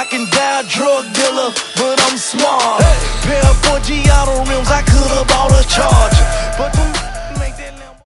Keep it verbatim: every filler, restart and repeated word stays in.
I can die a drug dealer, but I'm smart. Hey. Pair of four Giotto rims, I could've bought a Charger, but them